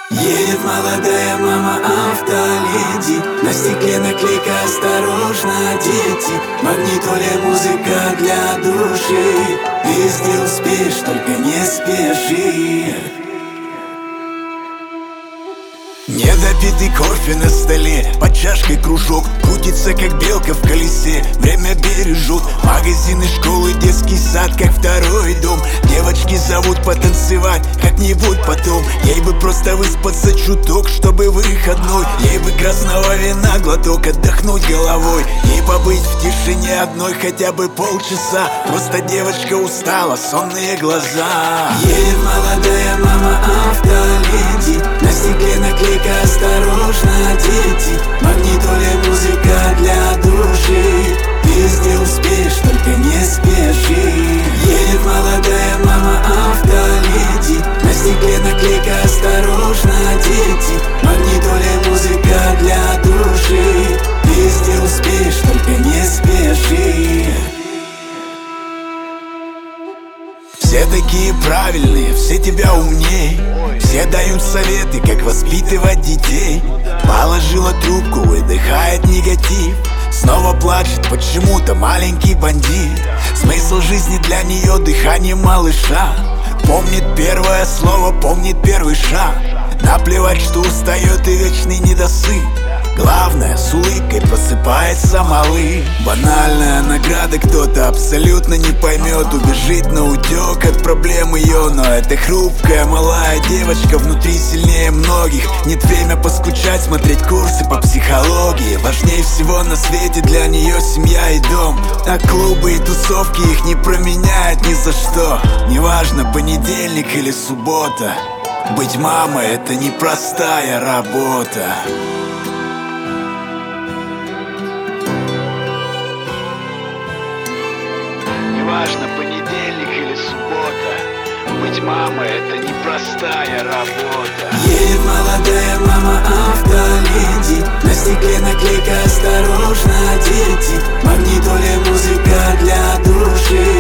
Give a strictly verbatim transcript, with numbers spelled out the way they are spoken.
Едет молодая мама автоледи, на стекле наклейка «Осторожно, дети». Магнитоле музыка для души, везде успеешь, только не спеши. Недопитый кофе на столе, под чашкой кружок, крутится как белка в колесе. Время бережет, магазины, школы, детский сад, как второй дом. Девочки зовут потанцевать, как-нибудь потом. Ей бы просто выспаться чуток, чтобы выходной. Ей бы красного вина глоток, отдохнуть головой. Ей побыть в тишине одной хотя бы полчаса. Просто девочка устала, сонные глаза. Едет молодая мама автоледи, на стекле наклейка «Осторожно, дети». Магнитоле музыка для души, везде успеешь, только не спеши. Едет молодая мама автоледи, на стекле наклейка «Осторожно, дети». Магнитоле музыка для души, везде успеешь, только не спеши. Все такие правильные, все тебя умней, все дают советы, как воспитывать детей. Положила трубку, выдыхает негатив, снова плачет почему-то маленький бандит. Смысл жизни для нее дыхание малыша. Помнит первое слово, помнит первый шаг. Наплевать, что устает и вечный недосып. Главное, с улыбкой просыпается малый. Банальная награда, кто-то абсолютно не поймет. Убежит на утек от проблем ее, но эта хрупкая малая девочка внутри сильнее многих. Нет время поскучать, смотреть курсы по психологии. Важнее всего на свете для нее семья и дом. А клубы и тусовки их не променяют ни за что. Неважно, понедельник или суббота, быть мамой — это непростая работа. Неважно, понедельник или суббота, быть мамой — это непростая работа. Едет молодая мама автоледи, на стекле наклейка «Осторожно, дети». Магнитоле музыка для души,